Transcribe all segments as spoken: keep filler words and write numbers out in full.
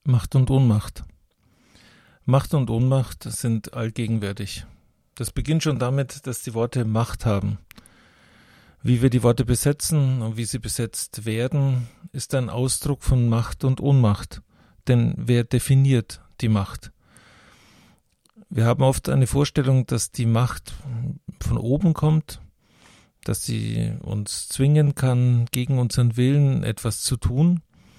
Macht und Ohnmacht. Macht und Ohnmacht sind allgegenwärtig. Das beginnt schon damit, dass die Worte Macht haben. Wie wir die Worte besetzen und wie sie besetzt werden, ist ein Ausdruck von Macht und Ohnmacht. Denn wer definiert die Macht? Wir haben oft eine Vorstellung, dass die Macht von oben kommt, dass sie uns zwingen kann, gegen unseren Willen etwas zu tun.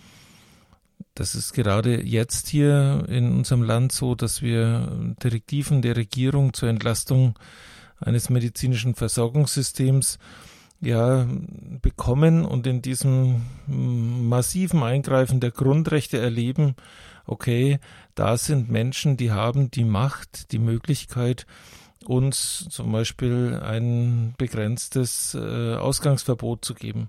Das ist gerade jetzt hier in unserem Land so, dass wir Direktiven der Regierung zur Entlastung eines medizinischen Versorgungssystems ja bekommen und in diesem massiven Eingreifen der Grundrechte erleben, okay, da sind Menschen, die haben die Macht, die Möglichkeit, uns zum Beispiel ein begrenztes äh, Ausgangsverbot zu geben.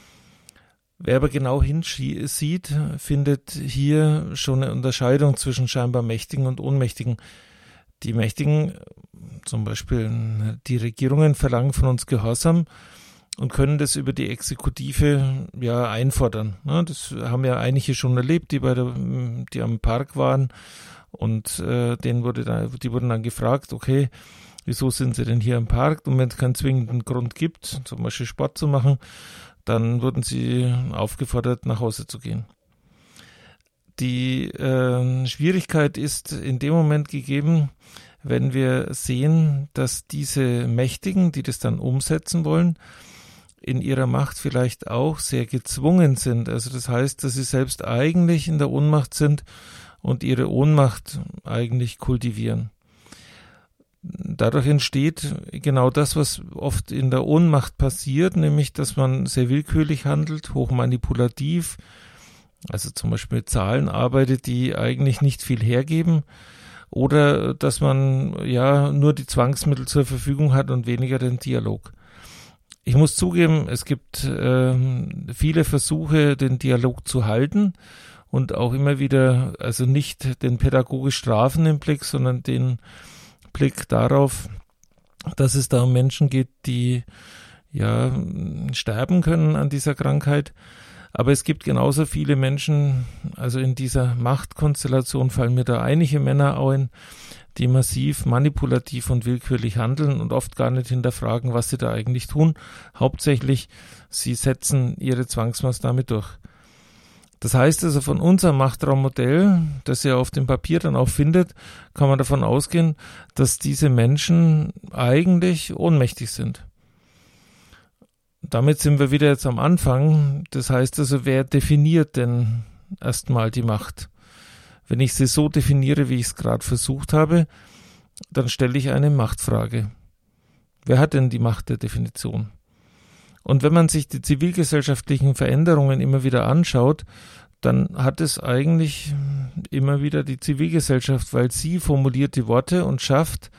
Wer aber genau hinsieht, findet hier schon eine Unterscheidung zwischen scheinbar Mächtigen und Ohnmächtigen. Die Mächtigen, zum Beispiel die Regierungen, verlangen von uns Gehorsam und können das über die Exekutive ja einfordern. Das haben ja einige schon erlebt, die bei der, die am Park waren und äh, denen wurde da, die wurden dann gefragt, okay, wieso sind sie denn hier am Park? Und wenn es keinen zwingenden Grund gibt, zum Beispiel Sport zu machen, dann wurden sie aufgefordert, nach Hause zu gehen. Die äh, Schwierigkeit ist in dem Moment gegeben, wenn wir sehen, dass diese Mächtigen, die das dann umsetzen wollen, in ihrer Macht vielleicht auch sehr gezwungen sind. Also das heißt, dass sie selbst eigentlich in der Ohnmacht sind und ihre Ohnmacht eigentlich kultivieren. Dadurch entsteht genau das, was oft in der Ohnmacht passiert, nämlich, dass man sehr willkürlich handelt, hochmanipulativ, also zum Beispiel mit Zahlen arbeitet, die eigentlich nicht viel hergeben, oder dass man ja nur die Zwangsmittel zur Verfügung hat und weniger den Dialog. Ich muss zugeben, es gibt äh, viele Versuche, den Dialog zu halten und auch immer wieder, also nicht den pädagogisch Strafen im Blick, sondern den Blick darauf, dass es da um Menschen geht, die ja sterben können an dieser Krankheit. Aber es gibt genauso viele Menschen, also in dieser Machtkonstellation fallen mir da einige Männer ein, die massiv manipulativ und willkürlich handeln und oft gar nicht hinterfragen, was sie da eigentlich tun. Hauptsächlich, sie setzen ihre Zwangsmaßnahme durch. Das heißt also, von unserem Machtraummodell, das ihr auf dem Papier dann auch findet, kann man davon ausgehen, dass diese Menschen eigentlich ohnmächtig sind. Damit sind wir wieder jetzt am Anfang. Das heißt also, wer definiert denn erstmal die Macht? Wenn ich sie so definiere, wie ich es gerade versucht habe, dann stelle ich eine Machtfrage. Wer hat denn die Macht der Definition? Und wenn man sich die zivilgesellschaftlichen Veränderungen immer wieder anschaut, dann hat es eigentlich immer wieder die Zivilgesellschaft, weil sie formuliert die Worte und schafft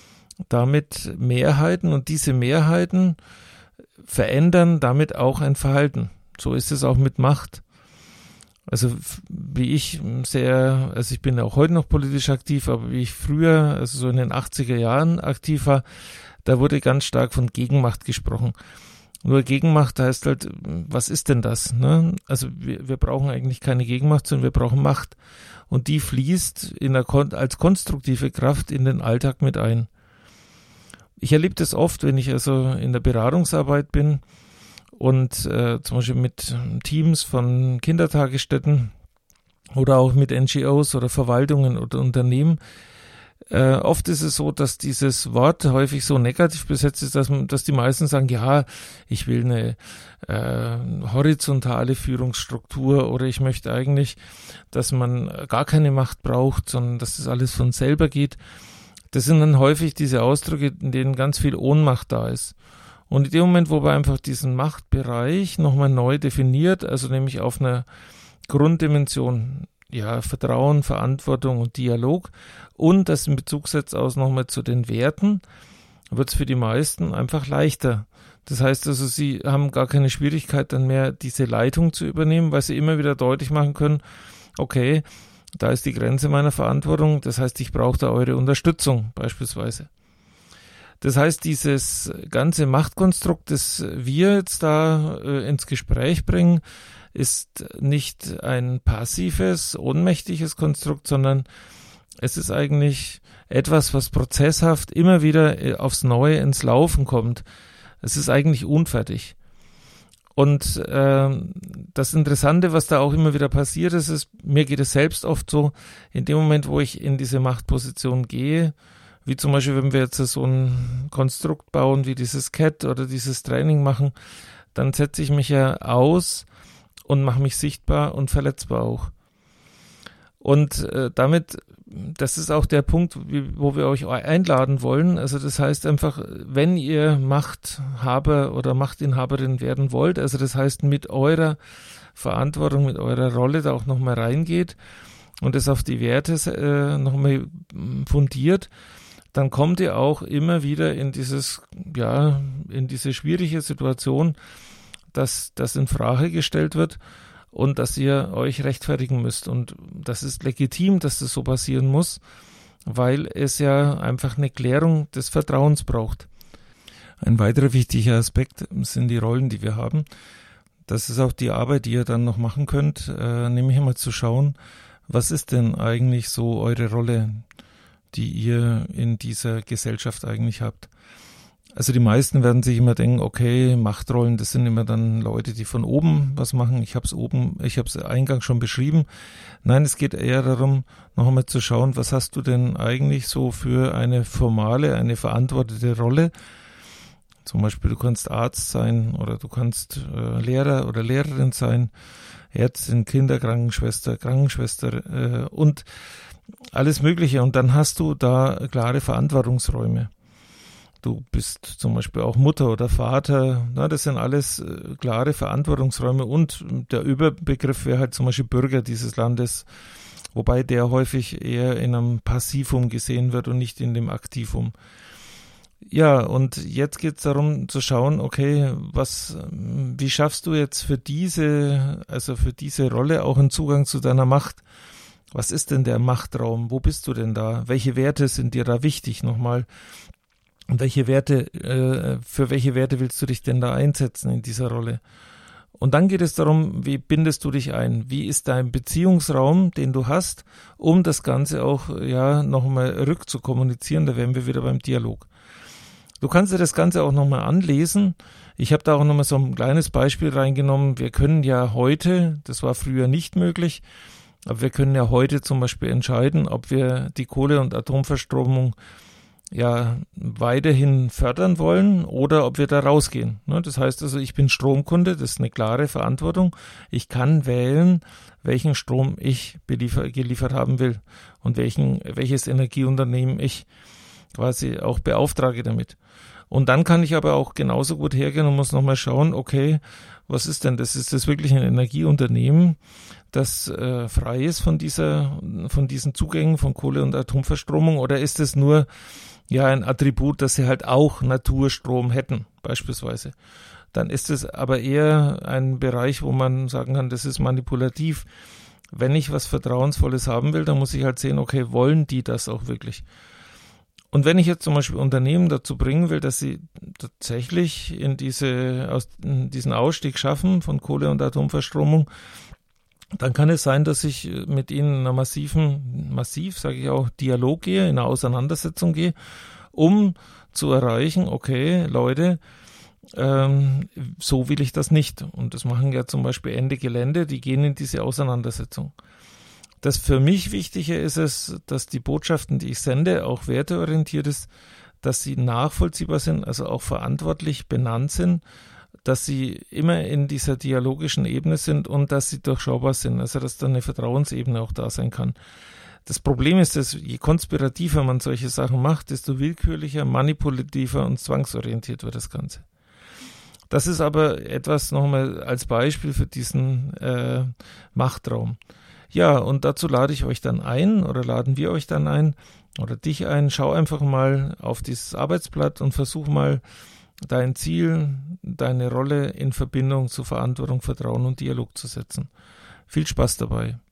damit Mehrheiten und diese Mehrheiten verändern damit auch ein Verhalten. So ist es auch mit Macht. Also wie ich sehr, also ich bin auch heute noch politisch aktiv, aber wie ich früher, also so in den achtziger Jahren aktiv war, da wurde ganz stark von Gegenmacht gesprochen. Nur Gegenmacht heißt halt, was ist denn das? Ne? Also wir, wir brauchen eigentlich keine Gegenmacht, sondern wir brauchen Macht. Und die fließt in der, als konstruktive Kraft in den Alltag mit ein. Ich erlebe das oft, wenn ich also in der Beratungsarbeit bin und äh, zum Beispiel mit Teams von Kindertagesstätten oder auch mit N G Os oder Verwaltungen oder Unternehmen. Äh, oft ist es so, dass dieses Wort häufig so negativ besetzt ist, dass, man, dass die meisten sagen, ja, ich will eine äh, horizontale Führungsstruktur oder ich möchte eigentlich, dass man gar keine Macht braucht, sondern dass das alles von selber geht. Das sind dann häufig diese Ausdrücke, in denen ganz viel Ohnmacht da ist. Und in dem Moment, wo man einfach diesen Machtbereich nochmal neu definiert, also nämlich auf einer Grunddimension, ja, Vertrauen, Verantwortung und Dialog und das in Bezug setzt aus nochmal zu den Werten, wird es für die meisten einfach leichter. Das heißt also, sie haben gar keine Schwierigkeit dann mehr, diese Leitung zu übernehmen, weil sie immer wieder deutlich machen können, okay, da ist die Grenze meiner Verantwortung, das heißt, ich brauche da eure Unterstützung beispielsweise. Das heißt, dieses ganze Machtkonstrukt, das wir jetzt da äh, ins Gespräch bringen, ist nicht ein passives, ohnmächtiges Konstrukt, sondern es ist eigentlich etwas, was prozesshaft immer wieder aufs Neue ins Laufen kommt. Es ist eigentlich unfertig. Und äh, das Interessante, was da auch immer wieder passiert ist, ist, mir geht es selbst oft so, in dem Moment, wo ich in diese Machtposition gehe, wie zum Beispiel, wenn wir jetzt so ein Konstrukt bauen, wie dieses C A T oder dieses Training machen, dann setze ich mich ja aus und mache mich sichtbar und verletzbar auch. Und äh, damit, das ist auch der Punkt, wie, wo wir euch einladen wollen. Also das heißt einfach, wenn ihr Machthaber oder Machtinhaberin werden wollt, also das heißt mit eurer Verantwortung, mit eurer Rolle da auch nochmal reingeht und es auf die Werte äh, nochmal fundiert, dann kommt ihr auch immer wieder in dieses, ja, in diese schwierige Situation, dass das in Frage gestellt wird und dass ihr euch rechtfertigen müsst. Und das ist legitim, dass das so passieren muss, weil es ja einfach eine Klärung des Vertrauens braucht. Ein weiterer wichtiger Aspekt sind die Rollen, die wir haben. Das ist auch die Arbeit, die ihr dann noch machen könnt, äh, nämlich einmal zu schauen, was ist denn eigentlich so eure Rolle, die ihr in dieser Gesellschaft eigentlich habt. Also die meisten werden sich immer denken, okay, Machtrollen, das sind immer dann Leute, die von oben was machen. Ich habe es oben, ich habe es eingangs schon beschrieben. Nein, es geht eher darum, noch einmal zu schauen, was hast du denn eigentlich so für eine formale, eine verantwortete Rolle. Zum Beispiel, du kannst Arzt sein oder du kannst äh, Lehrer oder Lehrerin sein, Ärztin, Kinderkrankenschwester, Krankenschwester äh, und alles Mögliche. Und dann hast du da klare Verantwortungsräume. Du bist zum Beispiel auch Mutter oder Vater. Na, das sind alles äh, klare Verantwortungsräume. Und der Überbegriff wäre halt zum Beispiel Bürger dieses Landes, wobei der häufig eher in einem Passivum gesehen wird und nicht in dem Aktivum. Ja, und jetzt geht es darum zu schauen, okay, was, wie schaffst du jetzt für diese, also für diese Rolle auch einen Zugang zu deiner Macht? Was ist denn der Machtraum? Wo bist du denn da? Welche Werte sind dir da wichtig nochmal? Und welche Werte, äh, für welche Werte willst du dich denn da einsetzen in dieser Rolle? Und dann geht es darum, wie bindest du dich ein? Wie ist dein Beziehungsraum, den du hast, um das Ganze auch, ja, nochmal rückzukommunizieren? Da wären wir wieder beim Dialog. Du kannst dir das Ganze auch nochmal anlesen. Ich habe da auch nochmal so ein kleines Beispiel reingenommen. Wir können ja heute, das war früher nicht möglich, aber wir können ja heute zum Beispiel entscheiden, ob wir die Kohle- und Atomverstromung ja weiterhin fördern wollen oder ob wir da rausgehen. Das heißt also, ich bin Stromkunde, das ist eine klare Verantwortung. Ich kann wählen, welchen Strom ich beliefer- geliefert haben will und welchen, welches Energieunternehmen ich quasi auch beauftrage damit. Und dann kann ich aber auch genauso gut hergehen und muss nochmal schauen, okay, was ist denn das? Ist das wirklich ein Energieunternehmen, das äh, frei ist von dieser, von diesen Zugängen von Kohle- und Atomverstromung, oder ist es nur ja ein Attribut, dass sie halt auch Naturstrom hätten, beispielsweise? Dann ist es aber eher ein Bereich, wo man sagen kann, das ist manipulativ. Wenn ich was Vertrauensvolles haben will, dann muss ich halt sehen, okay, wollen die das auch wirklich? Und wenn ich jetzt zum Beispiel Unternehmen dazu bringen will, dass sie tatsächlich in diese, aus, in diesen Ausstieg schaffen von Kohle- und Atomverstromung, dann kann es sein, dass ich mit ihnen in einer massiven, massiv, sage ich auch, Dialog gehe, in eine Auseinandersetzung gehe, um zu erreichen, okay, Leute, ähm, so will ich das nicht. Und das machen ja zum Beispiel Ende Gelände, die gehen in diese Auseinandersetzung. Das für mich Wichtige ist es, dass die Botschaften, die ich sende, auch werteorientiert ist, dass sie nachvollziehbar sind, also auch verantwortlich benannt sind, dass sie immer in dieser dialogischen Ebene sind und dass sie durchschaubar sind, also dass da eine Vertrauensebene auch da sein kann. Das Problem ist, dass je konspirativer man solche Sachen macht, desto willkürlicher, manipulativer und zwangsorientiert wird das Ganze. Das ist aber etwas nochmal als Beispiel für diesen äh, Machtraum. Ja, und dazu lade ich euch dann ein oder laden wir euch dann ein oder dich ein. Schau einfach mal auf dieses Arbeitsblatt und versuch mal dein Ziel, deine Rolle in Verbindung zu Verantwortung, Vertrauen und Dialog zu setzen. Viel Spaß dabei.